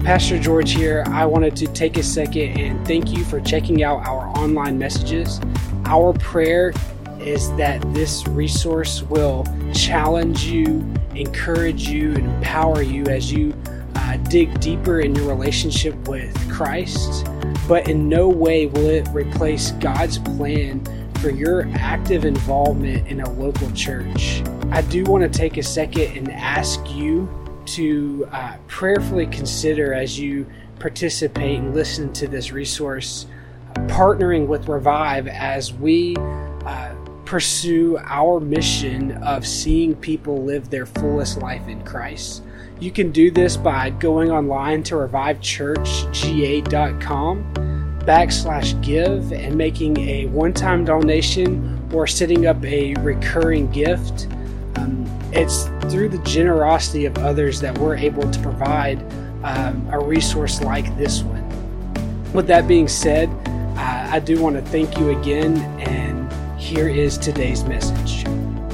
Pastor George here. I wanted to take a second and thank you for checking out our online messages. Our prayer is that this resource will challenge you, encourage you, and empower you as you dig deeper in your relationship with Christ. But in no way will it replace God's plan for your active involvement in a local church. I do want to take a second and ask you to prayerfully consider, as you participate and listen to this resource, partnering with Revive as we pursue our mission of seeing people live their fullest life in Christ. You can do this by going online to revivechurchga.com/give and making a one-time donation or setting up a recurring gift. It's through the generosity of others that we're able to provide a resource like this one. With that being said, I do want to thank you again, and here is today's message.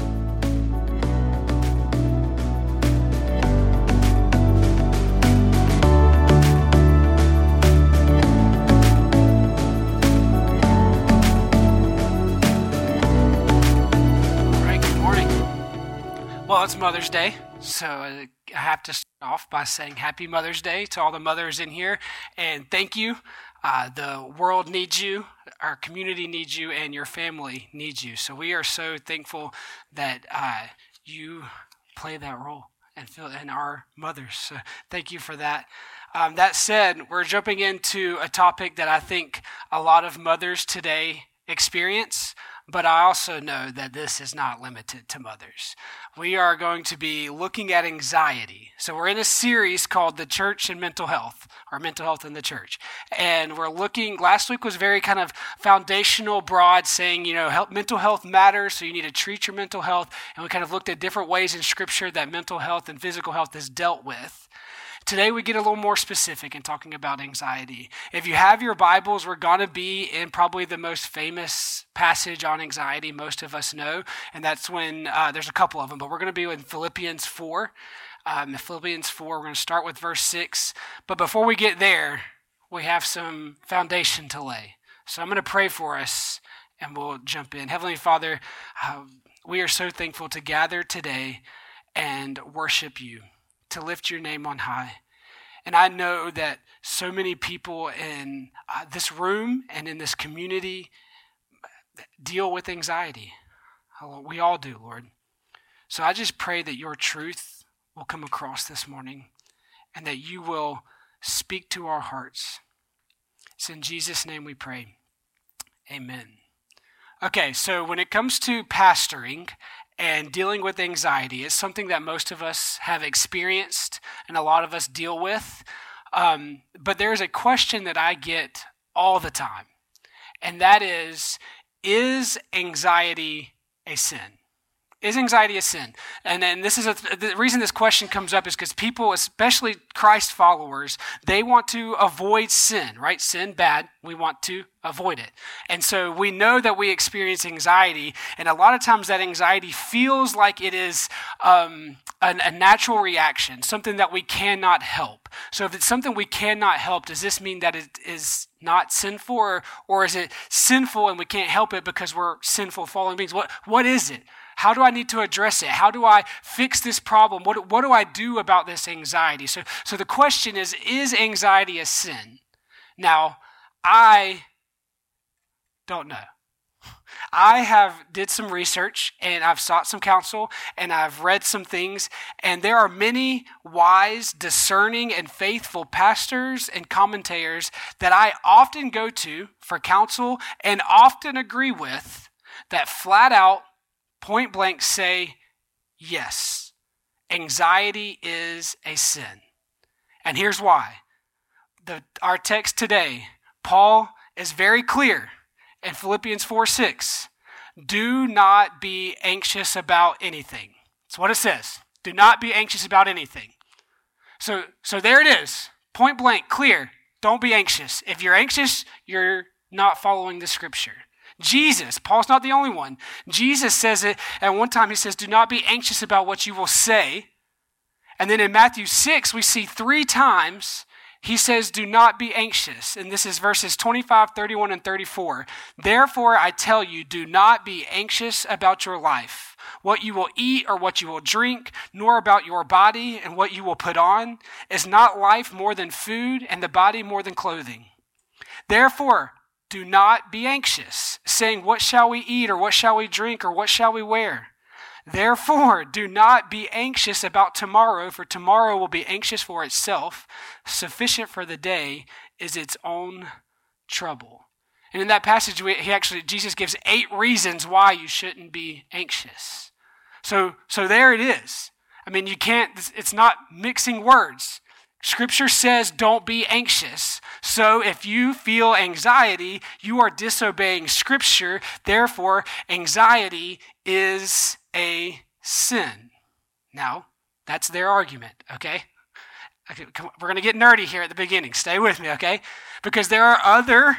Well, it's Mother's Day, so I have to start off by saying Happy Mother's Day to all the mothers in here, and thank you. The world needs you, our community needs you, and your family needs you. So we are so thankful that you play that role and our mothers. So thank you for that. That said, we're jumping into a topic that I think a lot of mothers today experience, but I also know that this is not limited to mothers. We are going to be looking at anxiety. So we're in a series called The Church and Mental Health, or Mental Health in the Church. And we're looking, last week was very kind of foundational, broad, saying, mental health matters, so you need to treat your mental health. And we kind of looked at different ways in Scripture that mental health and physical health is dealt with. Today we get a little more specific in talking about anxiety. If you have your Bibles, we're going to be in probably the most famous passage on anxiety most of us know, and that's when, there's a couple of them, but we're going to be in Philippians 4. Philippians 4, we're going to start with verse 6. But before we get there, we have some foundation to lay. So I'm going to pray for us, and we'll jump in. Heavenly Father, we are so thankful to gather today and worship you, to lift your name on high. And I know that so many people in this room and in this community deal with anxiety. We all do, Lord. So I just pray that your truth will come across this morning and that you will speak to our hearts. It's in Jesus' name we pray. Amen. Okay, so when it comes to pastoring and dealing with anxiety, it's something that most of us have experienced and a lot of us deal with. But there's a question that I get all the time, and that is anxiety a sin? Is anxiety a sin? And then the reason this question comes up is because people, especially Christ followers, they want to avoid sin, right? Sin, bad. We want to avoid it. And so we know that we experience anxiety, and a lot of times that anxiety feels like it is a natural reaction, something that we cannot help. So if it's something we cannot help, does this mean that it is not sinful, or is it sinful and we can't help it because we're sinful fallen beings? What is it? How do I need to address it? How do I fix this problem? What do I do about this anxiety? So the question is anxiety a sin? Now, I don't know. I did some research, and I've sought some counsel, and I've read some things, and there are many wise, discerning, and faithful pastors and commentators that I often go to for counsel and often agree with that flat out, point blank say, yes, anxiety is a sin. And here's why. Our text today, Paul is very clear in Philippians 4:6. Do not be anxious about anything. That's what it says. Do not be anxious about anything. So there it is. Point blank, clear. Don't be anxious. If you're anxious, you're not following the scripture. Jesus, Paul's not the only one. Jesus says it at one time. He says, do not be anxious about what you will say. And then in Matthew 6, we see 3 times he says, do not be anxious. And this is verses 25, 31, and 34. Therefore, I tell you, do not be anxious about your life, what you will eat or what you will drink, nor about your body and what you will put on. Is not life more than food and the body more than clothing? Therefore, do not be anxious, saying, what shall we eat or what shall we drink or what shall we wear? Therefore, do not be anxious about tomorrow, for tomorrow will be anxious for itself. Sufficient for the day is its own trouble. And in that passage, Jesus gives 8 reasons why you shouldn't be anxious. So there it is. I mean, it's not mixing words. Scripture says don't be anxious. So if you feel anxiety, you are disobeying Scripture. Therefore, anxiety is a sin. Now, that's their argument, okay? We're going to get nerdy here at the beginning. Stay with me, okay? Because there are other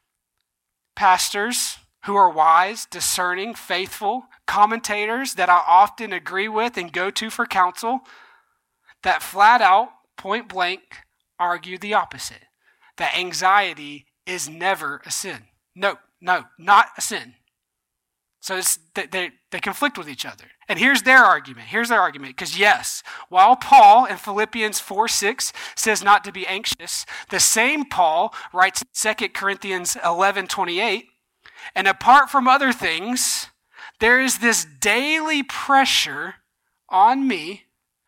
pastors who are wise, discerning, faithful, commentators that I often agree with and go to for counsel that flat out, point blank, argue the opposite. That anxiety is never a sin. No, not a sin. So they conflict with each other. And here's their argument. Because yes, while Paul in Philippians 4:6 says not to be anxious, the same Paul writes 2 Corinthians 11:28, and apart from other things, there is this daily pressure on me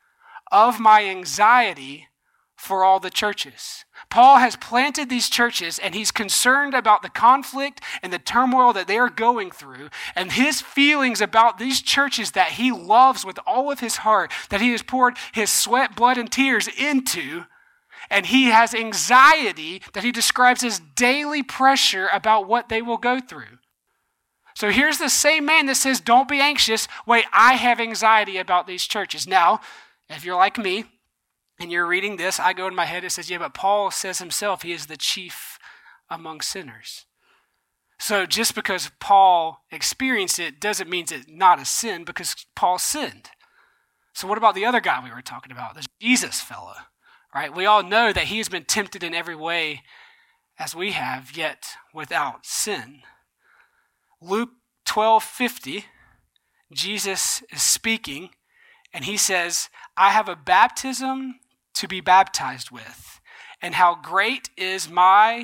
of my anxiety for all the churches. Paul has planted these churches and he's concerned about the conflict and the turmoil that they are going through, and his feelings about these churches that he loves with all of his heart, that he has poured his sweat, blood, and tears into, and he has anxiety that he describes as daily pressure about what they will go through. So here's the same man that says, don't be anxious. Wait, I have anxiety about these churches. Now, if you're like me, and you're reading this, I go in my head, it says, yeah, but Paul says himself he is the chief among sinners. So just because Paul experienced it doesn't mean it's not a sin, because Paul sinned. So what about the other guy we were talking about, the Jesus fellow, right? We all know that he has been tempted in every way as we have, yet without sin. Luke 12:50, Jesus is speaking, and he says, I have a baptism to be baptized with, and how great is my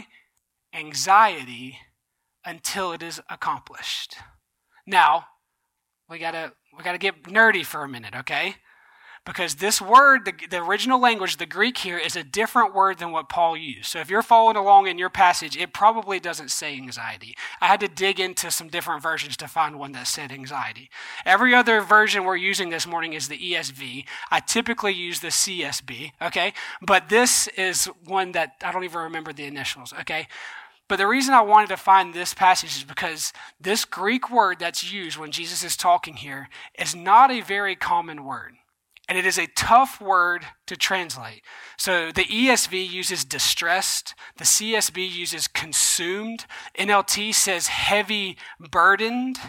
anxiety until it is accomplished. Now, we gotta get nerdy for a minute, okay? Because this word, the original language, the Greek here, is a different word than what Paul used. So if you're following along in your passage, it probably doesn't say anxiety. I had to dig into some different versions to find one that said anxiety. Every other version we're using this morning is the ESV. I typically use the CSB, okay? But this is one that I don't even remember the initials, okay? But the reason I wanted to find this passage is because this Greek word that's used when Jesus is talking here is not a very common word. And it is a tough word to translate. So the ESV uses distressed. The CSB uses consumed. NLT says heavy burdened.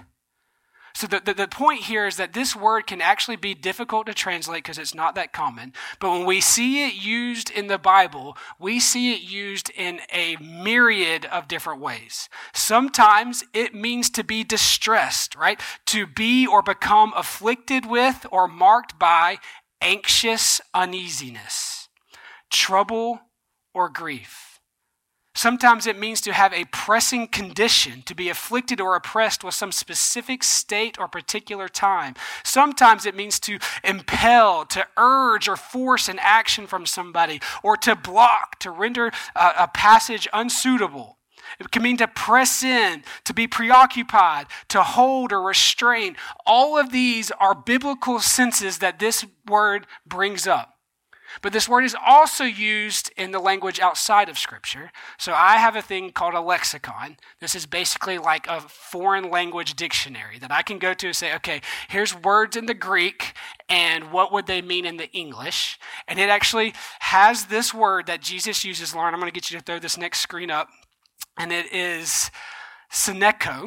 So the point here is that this word can actually be difficult to translate because it's not that common. But when we see it used in the Bible, we see it used in a myriad of different ways. Sometimes it means to be distressed, right? To be or become afflicted with or marked by anxious uneasiness, trouble, or grief. Sometimes it means to have a pressing condition, to be afflicted or oppressed with some specific state or particular time. Sometimes it means to impel, to urge or force an action from somebody, or to block, to render a passage unsuitable. It can mean to press in, to be preoccupied, to hold or restrain. All of these are biblical senses that this word brings up. But this word is also used in the language outside of Scripture. So I have a thing called a lexicon. This is basically like a foreign language dictionary that I can go to and say, okay, here's words in the Greek and what would they mean in the English. And it actually has this word that Jesus uses. Lauren, I'm going to get you to throw this next screen up. And it is syneko.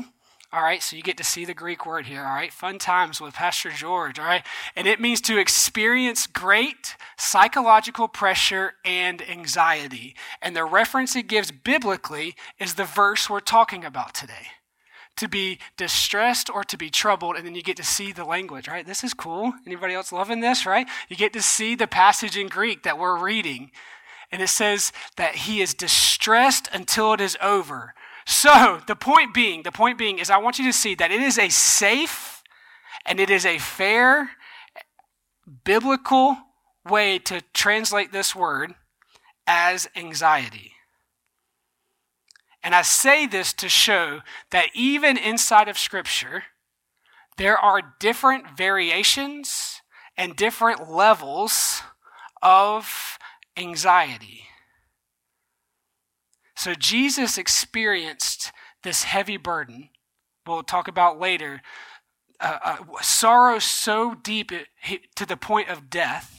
All right, so you get to see the Greek word here. All right, fun times with Pastor George. All right, and it means to experience great psychological pressure and anxiety. And the reference it gives biblically is the verse we're talking about today. To be distressed or to be troubled, and then you get to see the language, right? This is cool. Anybody else loving this, right? You get to see the passage in Greek that we're reading, and it says that he is distressed until it is over. So the point being is I want you to see that it is a safe and it is a fair biblical way to translate this word as anxiety. And I say this to show that even inside of Scripture, there are different variations and different levels of anxiety. So Jesus experienced this heavy burden, we'll talk about later, sorrow so deep to the point of death.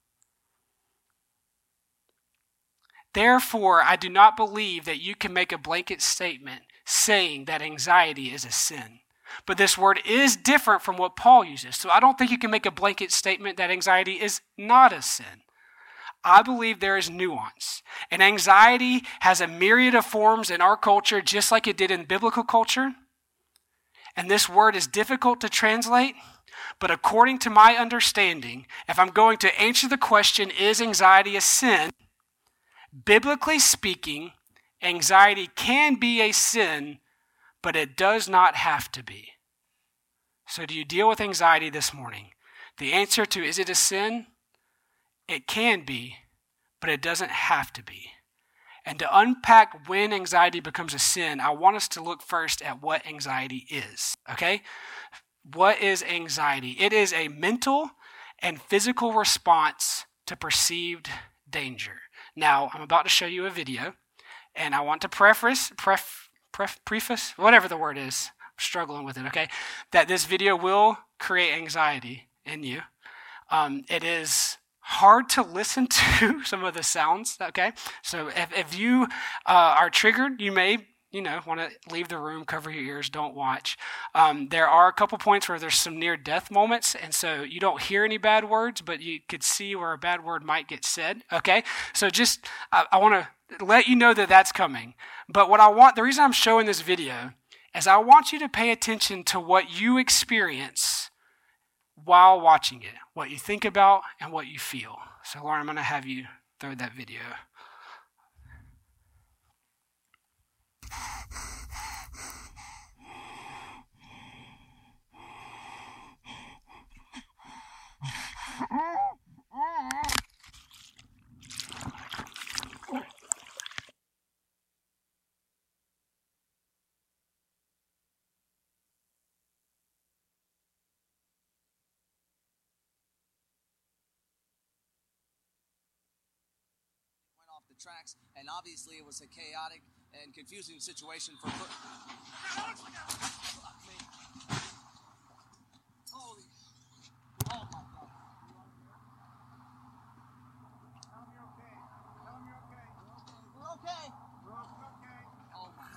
Therefore, I do not believe that you can make a blanket statement saying that anxiety is a sin. But this word is different from what Paul uses. So I don't think you can make a blanket statement that anxiety is not a sin. I believe there is nuance. And anxiety has a myriad of forms in our culture, just like it did in biblical culture. And this word is difficult to translate. But according to my understanding, if I'm going to answer the question, is anxiety a sin? Biblically speaking, anxiety can be a sin, but it does not have to be. So do you deal with anxiety this morning? The answer to is it a sin? It can be, but it doesn't have to be. And to unpack when anxiety becomes a sin, I want us to look first at what anxiety is, okay? What is anxiety? It is a mental and physical response to perceived danger. Now, I'm about to show you a video, and I want to preface, whatever the word is, I'm struggling with it, okay, that this video will create anxiety in you. It is hard to listen to some of the sounds, okay? So if you are triggered, you may want to leave the room, cover your ears, don't watch. There are a couple points where there's some near-death moments, and so you don't hear any bad words, but you could see where a bad word might get said, okay? So just, I want to let you know that that's coming. But the reason I'm showing this video is I want you to pay attention to what you experience while watching it, what you think about and what you feel. So Lauren, I'm going to have you throw that video. The tracks, and obviously it was a chaotic and confusing situation for holy, oh my God. Tell me okay. Tell me okay. We're okay. We're okay. Oh my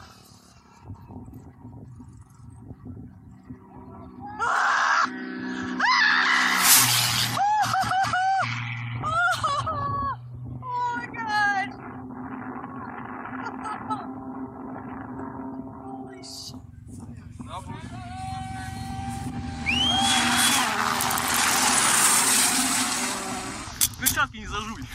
Перчатки не зажуй.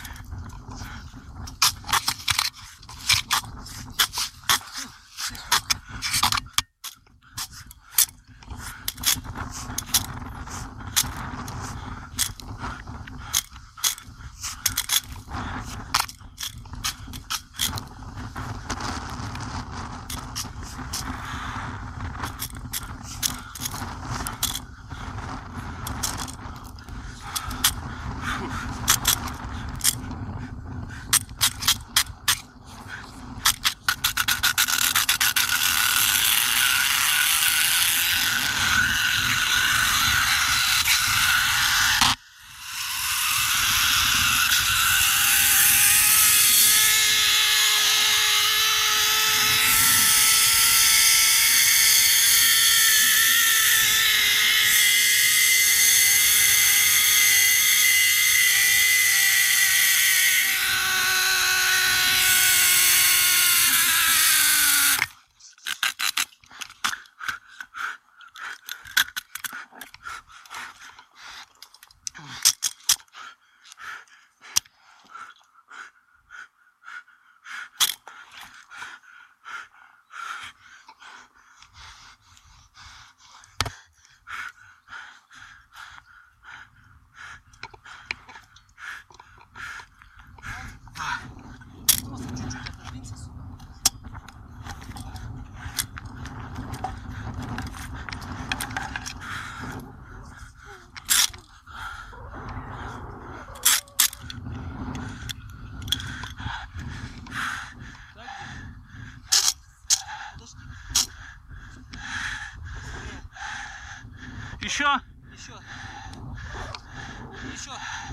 You sure? You sure? You sure?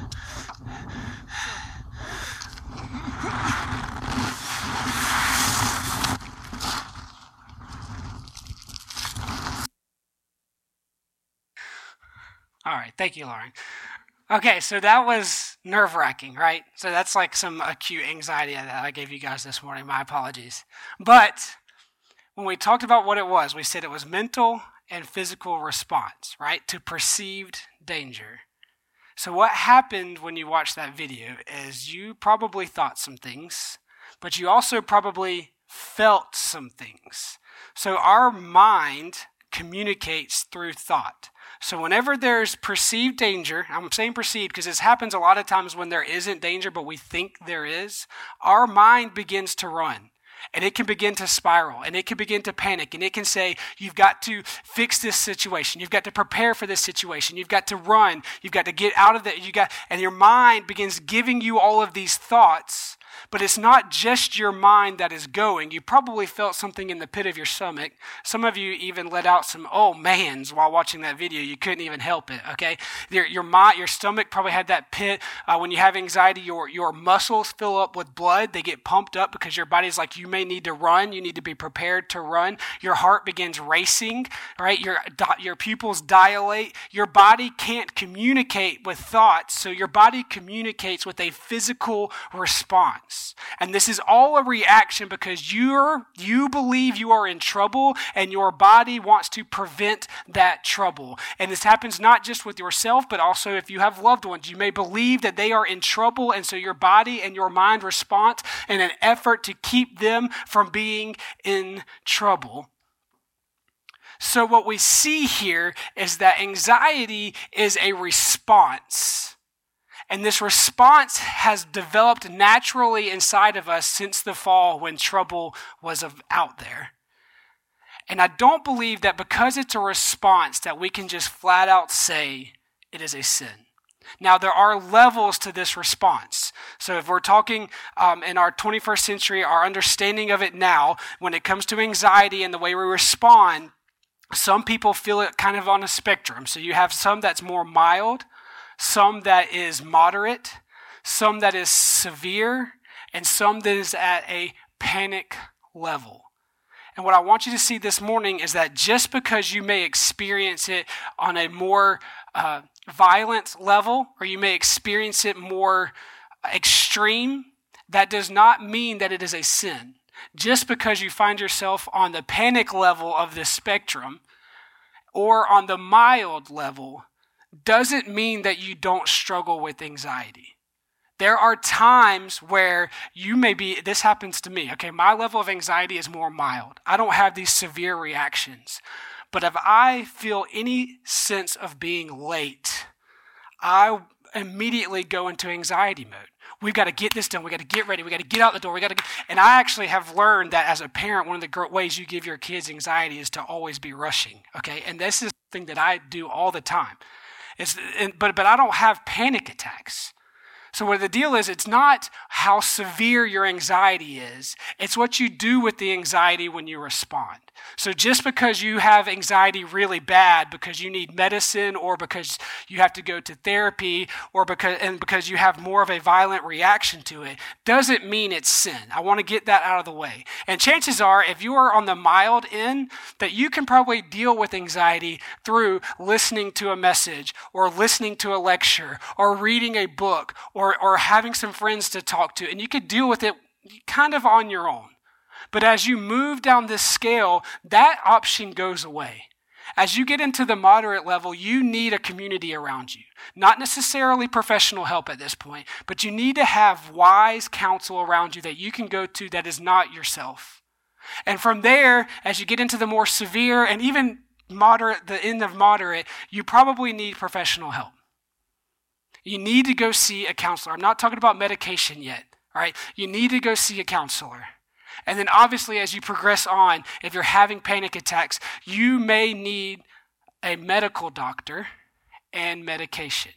All right, thank you, Lauren. Okay, so that was nerve-wracking, right? So that's like some acute anxiety that I gave you guys this morning. My apologies. But when we talked about what it was, we said it was mental and physical response, right, to perceived danger. So what happened when you watched that video is you probably thought some things, but you also probably felt some things. So our mind communicates through thought. So whenever there's perceived danger, I'm saying perceived because this happens a lot of times when there isn't danger, but we think there is, our mind begins to run. And it can begin to spiral, and it can begin to panic, and it can say, you've got to fix this situation. You've got to prepare for this situation. You've got to run. You've got to get out of it. And your mind begins giving you all of these thoughts, but it's not just your mind that is going. You probably felt something in the pit of your stomach. Some of you even let out some oh mans while watching that video. You couldn't even help it, okay? Your stomach probably had that pit. When you have anxiety, your muscles fill up with blood. They get pumped up because your body's like, you may need to run. You need to be prepared to run. Your heart begins racing, right? Your pupils dilate. Your body can't communicate with thoughts, so your body communicates with a physical response. And this is all a reaction because you believe you are in trouble and your body wants to prevent that trouble. And this happens not just with yourself, but also if you have loved ones. You may believe that they are in trouble, and so your body and your mind respond in an effort to keep them from being in trouble. So what we see here is that anxiety is a response. And this response has developed naturally inside of us since the fall when trouble was out there. And I don't believe that because it's a response that we can just flat out say it is a sin. Now, there are levels to this response. So if we're talking in our 21st century, our understanding of it now, when it comes to anxiety and the way we respond, some people feel it kind of on a spectrum. So you have some that's more mild, some that is moderate, some that is severe, and some that is at a panic level. And what I want you to see this morning is that just because you may experience it on a more violent level, or you may experience it more extreme, that does not mean that it is a sin. Just because you find yourself on the panic level of this spectrum or on the mild level doesn't mean that you don't struggle with anxiety. There are times where you may be, this happens to me, okay, my level of anxiety is more mild. I don't have these severe reactions. But if I feel any sense of being late, I immediately go into anxiety mode. We've got to get this done. We've got to get ready. We've got to get out the door. And I actually have learned that as a parent, one of the ways you give your kids anxiety is to always be rushing, okay? And this is something that I do all the time. But I don't have panic attacks. So what the deal is, it's not how severe your anxiety is. It's what you do with the anxiety when you respond. So just because you have anxiety really bad because you need medicine or because you have to go to therapy or because you have more of a violent reaction to it doesn't mean it's sin. I want to get that out of the way. And chances are, if you are on the mild end, that you can probably deal with anxiety through listening to a message or listening to a lecture or reading a book or having some friends to talk to, and you could deal with it kind of on your own. But as you move down this scale, that option goes away. As you get into the moderate level, you need a community around you. Not necessarily professional help at this point, but you need to have wise counsel around you that you can go to that is not yourself. And from there, as you get into the more severe and even moderate, the end of moderate, you probably need professional help. You need to go see a counselor. I'm not talking about medication yet, all right? You need to go see a counselor. And then obviously as you progress on, if you're having panic attacks, you may need a medical doctor and medication.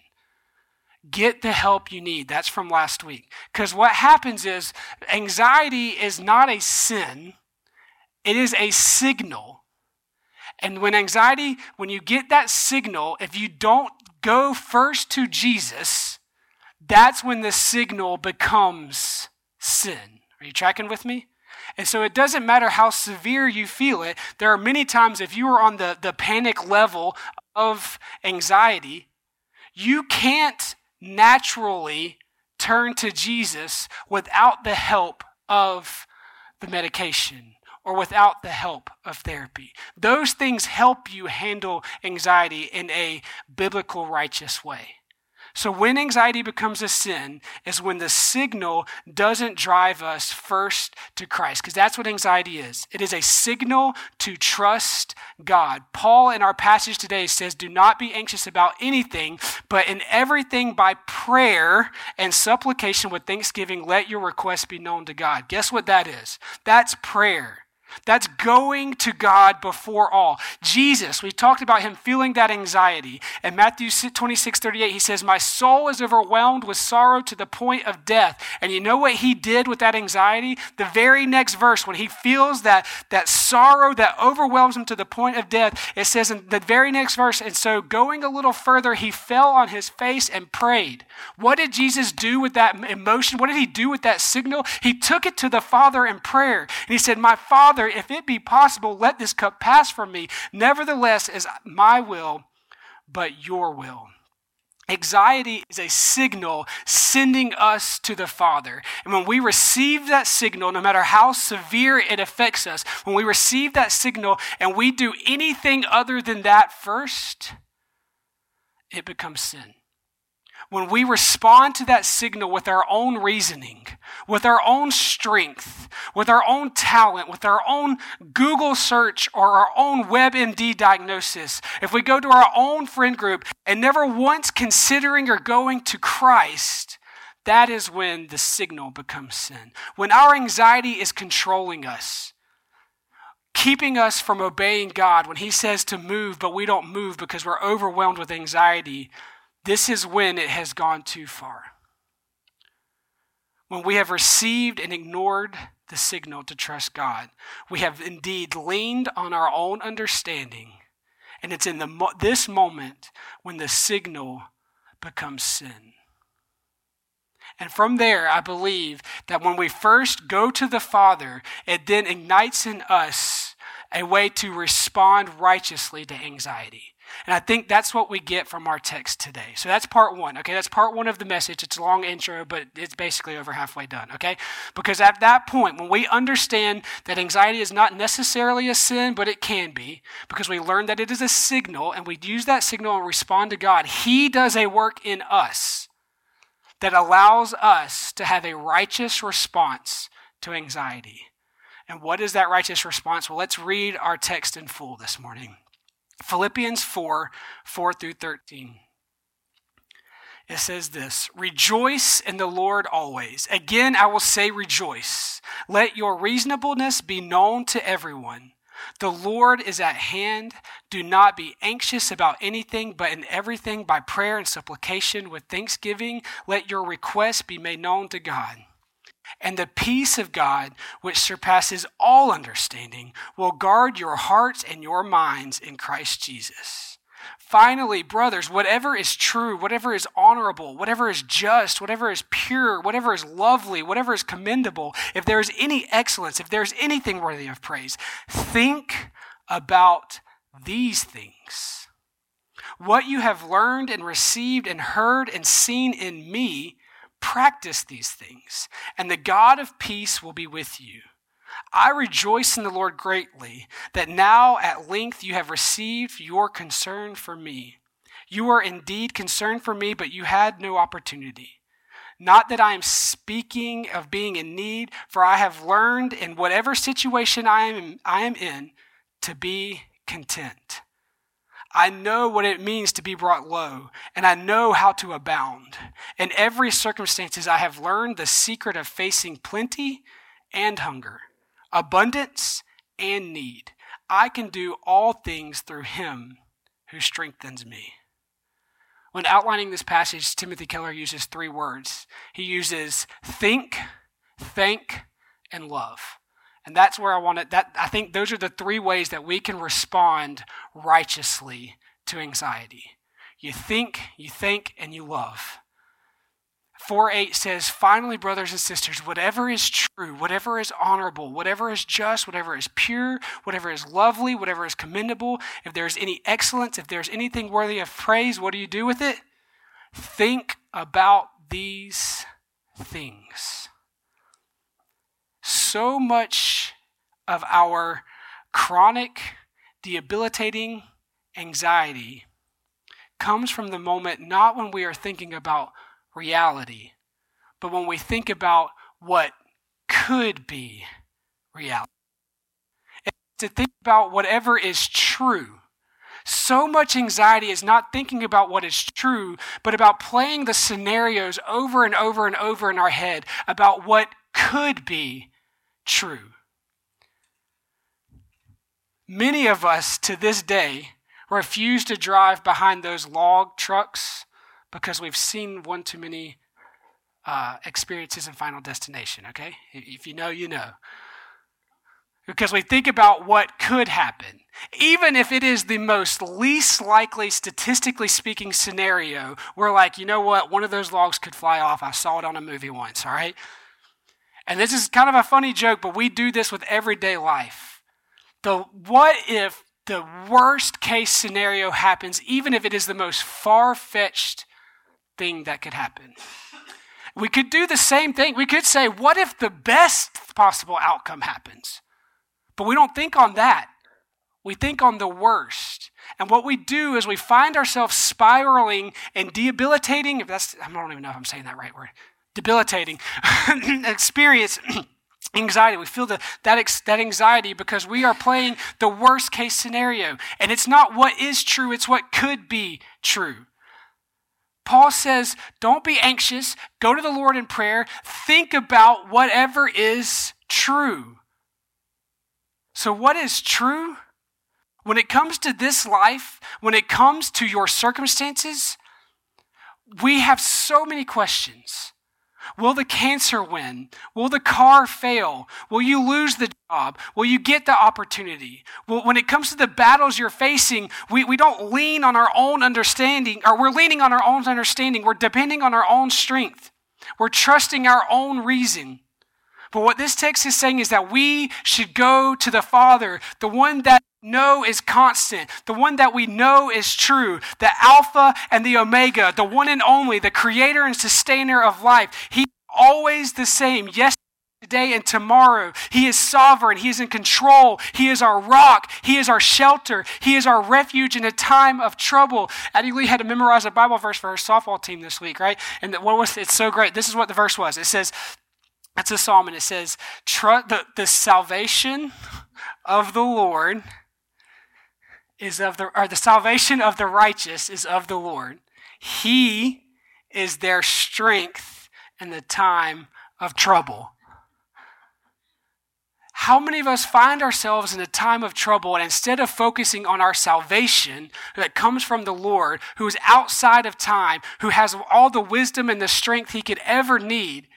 Get the help you need. That's from last week. Because what happens is anxiety is not a sin. It is a signal. And when you get that signal, if you don't go first to Jesus, that's when the signal becomes sin. Are you tracking with me? And so it doesn't matter how severe you feel it. There are many times if you are on the panic level of anxiety, you can't naturally turn to Jesus without the help of the medication or without the help of therapy. Those things help you handle anxiety in a biblical, righteous way. So when anxiety becomes a sin is when the signal doesn't drive us first to Christ, because that's what anxiety is. It is a signal to trust God. Paul in our passage today says, do not be anxious about anything, but in everything by prayer and supplication with thanksgiving, let your requests be known to God. Guess what that is? That's prayer. That's going to God before all. Jesus, we talked about him feeling that anxiety. In Matthew 26:38, he says, my soul is overwhelmed with sorrow to the point of death. And you know what he did with that anxiety? The very next verse, when he feels that sorrow that overwhelms him to the point of death, it says in the very next verse, and so going a little further, he fell on his face and prayed. What did Jesus do with that emotion? What did he do with that signal? He took it to the Father in prayer. And he said, my Father, if it be possible, let this cup pass from me. Nevertheless, is my will, but your will. Anxiety is a signal sending us to the Father. And when we receive that signal, no matter how severe it affects us, when we receive that signal and we do anything other than that first, it becomes sin. When we respond to that signal with our own reasoning, with our own strength, with our own talent, with our own Google search or our own WebMD diagnosis, if we go to our own friend group and never once considering or going to Christ, that is when the signal becomes sin. When our anxiety is controlling us, keeping us from obeying God, when he says to move, but we don't move because we're overwhelmed with anxiety, this is when it has gone too far. When we have received and ignored the signal to trust God, we have indeed leaned on our own understanding, and it's in this moment when the signal becomes sin. And from there, I believe that when we first go to the Father, it then ignites in us a way to respond righteously to anxiety. And I think that's what we get from our text today. So that's part one, okay? That's part one of the message. It's a long intro, but it's basically over halfway done, okay? Because at that point, when we understand that anxiety is not necessarily a sin, but it can be, because we learn that it is a signal, and we use that signal and respond to God, he does a work in us that allows us to have a righteous response to anxiety. And what is that righteous response? Well, let's read our text in full this morning. Philippians 4:4-13. It says this, rejoice in the Lord always. Again, I will say rejoice. Let your reasonableness be known to everyone. The Lord is at hand. Do not be anxious about anything, but in everything by prayer and supplication with thanksgiving, let your requests be made known to God. And the peace of God, which surpasses all understanding, will guard your hearts and your minds in Christ Jesus. Finally, brothers, whatever is true, whatever is honorable, whatever is just, whatever is pure, whatever is lovely, whatever is commendable, if there is any excellence, if there is anything worthy of praise, think about these things. What you have learned and received and heard and seen in me, practice these things, and the God of peace will be with you. I rejoice in the Lord greatly that now at length you have received your concern for me. You are indeed concerned for me, but you had no opportunity. Not that I am speaking of being in need, for I have learned in whatever situation I am in to be content. I know what it means to be brought low, and I know how to abound. In every circumstance, I have learned the secret of facing plenty and hunger, abundance and need. I can do all things through him who strengthens me. When outlining this passage, Timothy Keller uses 3 words. He uses think, thank, and love. And that's where I think those are the three ways that we can respond righteously to anxiety. You think, and you love. 4:8 says, finally, brothers and sisters, whatever is true, whatever is honorable, whatever is just, whatever is pure, whatever is lovely, whatever is commendable, if there is any excellence, if there's anything worthy of praise, what do you do with it? Think about these things. So much of our chronic, debilitating anxiety comes from the moment not when we are thinking about reality, but when we think about what could be reality. And to think about whatever is true. So much anxiety is not thinking about what is true, but about playing the scenarios over and over and over in our head about what could be true. Many of us to this day refuse to drive behind those log trucks because we've seen one too many experiences in Final Destination, okay? If you know, you know. Because we think about what could happen. Even if it is the most least likely, statistically speaking, scenario, we're like, you know what? One of those logs could fly off. I saw it on a movie once, all right? And this is kind of a funny joke, but we do this with everyday life. What if the worst case scenario happens, even if it is the most far-fetched thing that could happen? We could do the same thing. We could say, what if the best possible outcome happens? But we don't think on that. We think on the worst. And what we do is we find ourselves spiraling and debilitating, I don't even know if I'm saying that right word, debilitating experience anxiety. We feel that anxiety because we are playing the worst case scenario. And it's not what is true, it's what could be true. Paul says, don't be anxious, go to the Lord in prayer, think about whatever is true. So what is true? When it comes to this life, when it comes to your circumstances, we have so many questions. Will the cancer win? Will the car fail? Will you lose the job? Will you get the opportunity? Well, when it comes to the battles you're facing, we don't lean on our own understanding, or we're leaning on our own understanding. We're depending on our own strength. We're trusting our own reason. But what this text is saying is that we should go to the Father, the one that we know is constant, the one that we know is true, the Alpha and the Omega, the one and only, the creator and sustainer of life. He's always the same, yesterday, today, and tomorrow. He is sovereign. He is in control. He is our rock. He is our shelter. He is our refuge in a time of trouble. Addie Lee had to memorize a Bible verse for her softball team this week, right? And it's so great. This is what the verse was. It says, it's a psalm, and it says, the salvation of the Lord the salvation of the righteous is of the Lord. He is their strength in the time of trouble. How many of us find ourselves in a time of trouble, and instead of focusing on our salvation that comes from the Lord, who is outside of time, who has all the wisdom and the strength he could ever need,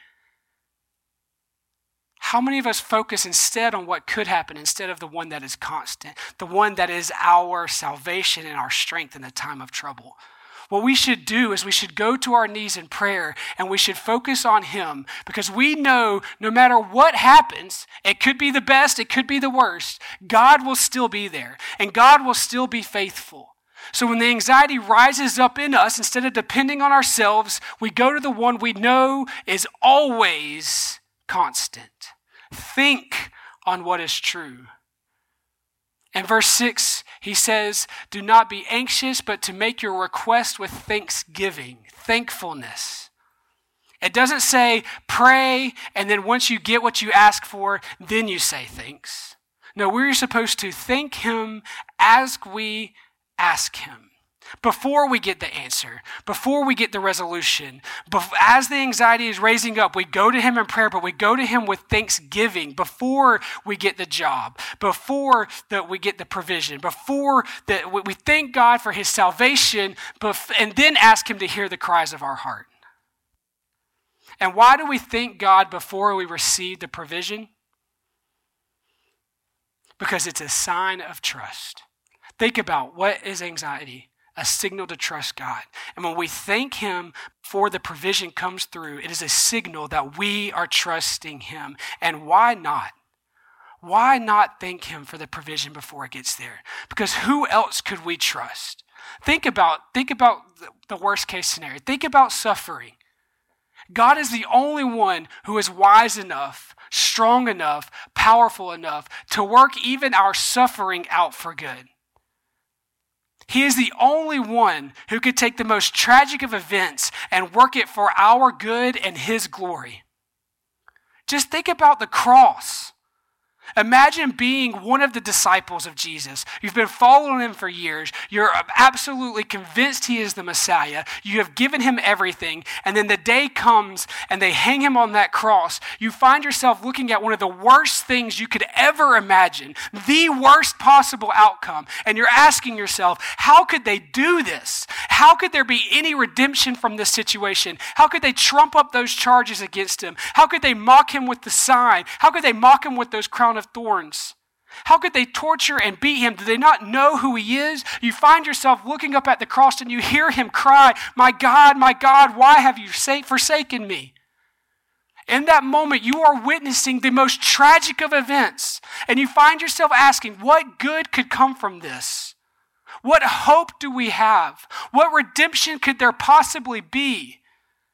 how many of us focus instead on what could happen instead of the one that is constant, the one that is our salvation and our strength in the time of trouble? What we should do is we should go to our knees in prayer and we should focus on him, because we know no matter what happens, it could be the best, it could be the worst, God will still be there and God will still be faithful. So when the anxiety rises up in us, instead of depending on ourselves, we go to the one we know is always constant. Think on what is true. In verse 6, he says, do not be anxious, but to make your request with thanksgiving, thankfulness. It doesn't say pray, and then once you get what you ask for, then you say thanks. No, we're supposed to thank him as we ask him. Before we get the answer, before we get the resolution, as the anxiety is raising up, we go to him in prayer, but we go to him with thanksgiving before we get the job, before we get the provision, before we thank God for his salvation, and then ask him to hear the cries of our heart. And why do we thank God before we receive the provision? because it's a sign of trust. Think about, what is anxiety? A signal to trust God. And when we thank him for the provision comes through, it is a signal that we are trusting him. And why not? Why not thank him for the provision before it gets there? Because who else could we trust? Think about the worst case scenario. Think about suffering. God is the only one who is wise enough, strong enough, powerful enough to work even our suffering out for good. He is the only one who could take the most tragic of events and work it for our good and his glory. Just think about the cross. Imagine being one of the disciples of Jesus. You've been following him for years. You're absolutely convinced he is the Messiah. You have given him everything. And then the day comes and they hang him on that cross. You find yourself looking at one of the worst things you could ever imagine, the worst possible outcome. And you're asking yourself, how could they do this? How could there be any redemption from this situation? How could they trump up those charges against him? How could they mock him with the sign? How could they mock him with those crown of thorns? How could they torture and beat him? Do they not know who he is? You find yourself looking up at the cross and you hear him cry, my God, why have you forsaken me? In that moment, you are witnessing the most tragic of events, and you find yourself asking, what good could come from this? What hope do we have? What redemption could there possibly be?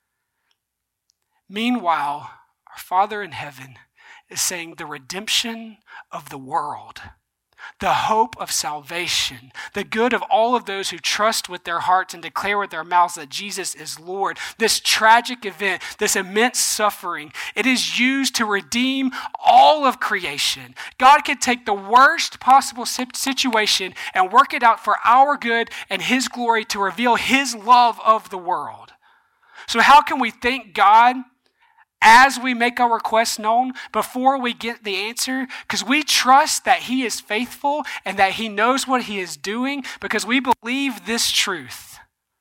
Meanwhile, our Father in heaven is saying the redemption of the world, the hope of salvation, the good of all of those who trust with their hearts and declare with their mouths that Jesus is Lord. This tragic event, this immense suffering, it is used to redeem all of creation. God can take the worst possible situation and work it out for our good and his glory to reveal his love of the world. So how can we thank God as we make our requests known before we get the answer? Because we trust that he is faithful and that he knows what he is doing, because we believe this truth.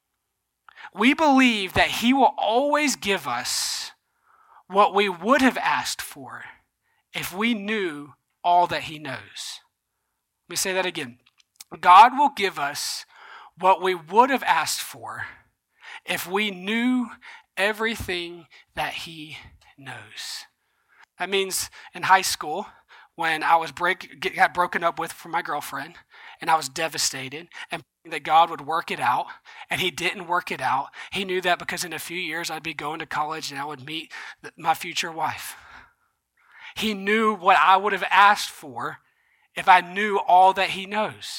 We believe that he will always give us what we would have asked for if we knew all that he knows. Let me say that again. God will give us what we would have asked for if we knew everything that he knows. That means in high school, when I got broken up with from my girlfriend, and I was devastated, and that God would work it out, and he didn't work it out. He knew that because in a few years I'd be going to college and I would meet my future wife. He knew what I would have asked for if I knew all that he knows.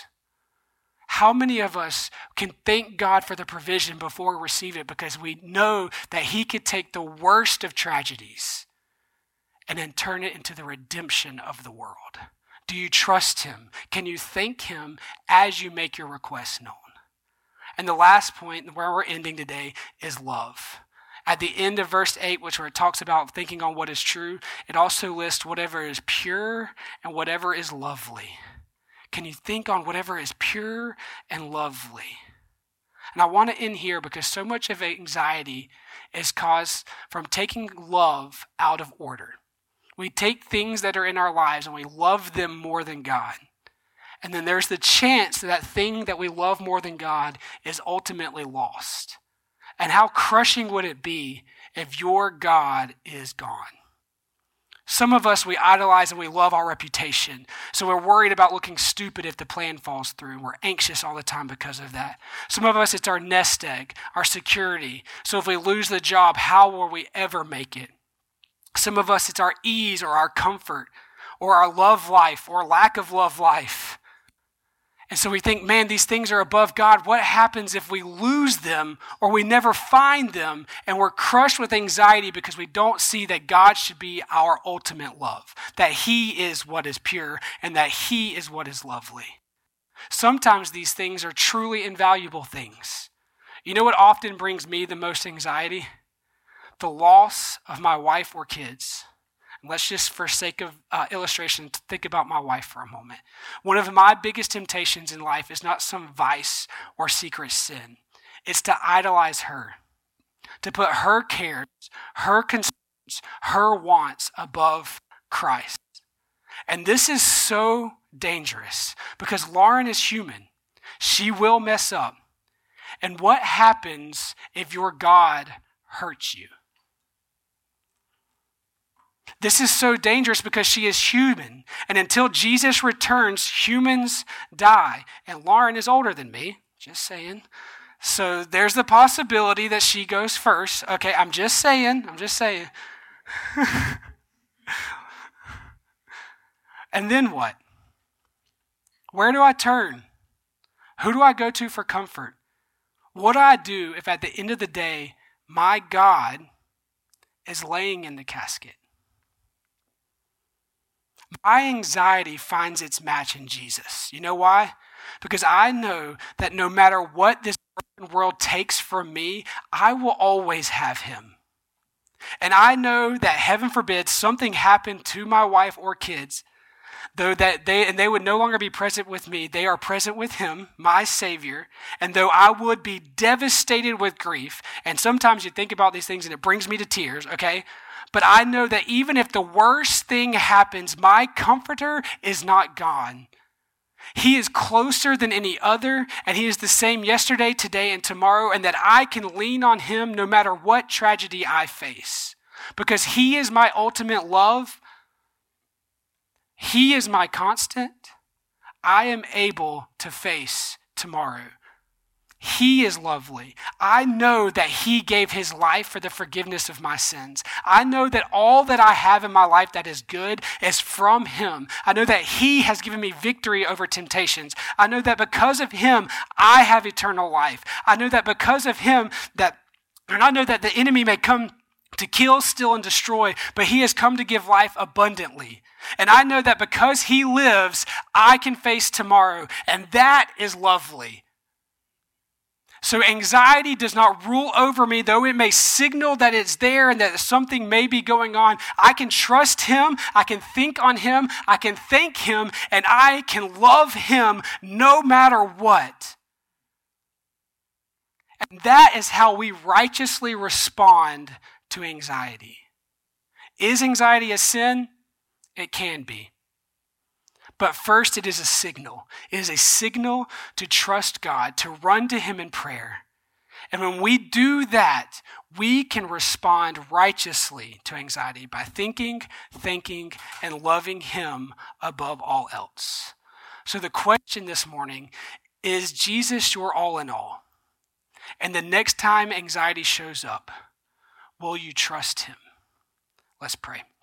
How many of us can thank God for the provision before we receive it, because we know that he could take the worst of tragedies and then turn it into the redemption of the world? Do you trust him? Can you thank him as you make your requests known? And the last point where we're ending today is love. At the end of verse 8, where it talks about thinking on what is true, it also lists whatever is pure and whatever is lovely. Can you think on whatever is pure and lovely? And I want to end here because so much of anxiety is caused from taking love out of order. We take things that are in our lives and we love them more than God. And then there's the chance that thing that we love more than God is ultimately lost. And how crushing would it be if your God is gone? Some of us, we idolize and we love our reputation. So we're worried about looking stupid if the plan falls through. And we're anxious all the time because of that. Some of us, it's our nest egg, our security. So if we lose the job, how will we ever make it? Some of us, it's our ease or our comfort or our love life or lack of love life. And so we think, man, these things are above God. What happens if we lose them or we never find them, and we're crushed with anxiety because we don't see that God should be our ultimate love, that he is what is pure and that he is what is lovely. Sometimes these things are truly invaluable things. You know what often brings me the most anxiety? The loss of my wife or kids. Let's just, for sake of illustration, think about my wife for a moment. One of my biggest temptations in life is not some vice or secret sin. It's to idolize her, to put her cares, her concerns, her wants above Christ. And this is so dangerous because Lauren is human. She will mess up. And what happens if your God hurts you? This is so dangerous because she is human. And until Jesus returns, humans die. And Lauren is older than me, just saying. So there's the possibility that she goes first. Okay, I'm just saying. And then what? Where do I turn? Who do I go to for comfort? What do I do if at the end of the day, my God is laying in the casket? My anxiety finds its match in Jesus. You know why? Because I know that no matter what this world takes from me, I will always have him. And I know that heaven forbid something happened to my wife or kids, though that they would no longer be present with me, they are present with him, my Savior. And though I would be devastated with grief, and sometimes you think about these things and it brings me to tears, okay? But I know that even if the worst thing happens, my comforter is not gone. He is closer than any other, and he is the same yesterday, today, and tomorrow, and that I can lean on him no matter what tragedy I face. Because he is my ultimate love. He is my constant. I am able to face tomorrow. He is lovely. I know that he gave his life for the forgiveness of my sins. I know that all that I have in my life that is good is from him. I know that he has given me victory over temptations. I know that because of him, I have eternal life. I know that because of him, I know that the enemy may come to kill, steal, and destroy, but he has come to give life abundantly. And I know that because he lives, I can face tomorrow, and that is lovely. So anxiety does not rule over me, though it may signal that it's there and that something may be going on. I can trust him, I can think on him, I can thank him, and I can love him no matter what. And that is how we righteously respond to anxiety. Is anxiety a sin? It can be. But first, it is a signal. It is a signal to trust God, to run to him in prayer. And when we do that, we can respond righteously to anxiety by thinking, thanking, and loving him above all else. So the question this morning is Jesus your all in all? And the next time anxiety shows up, will you trust him? Let's pray.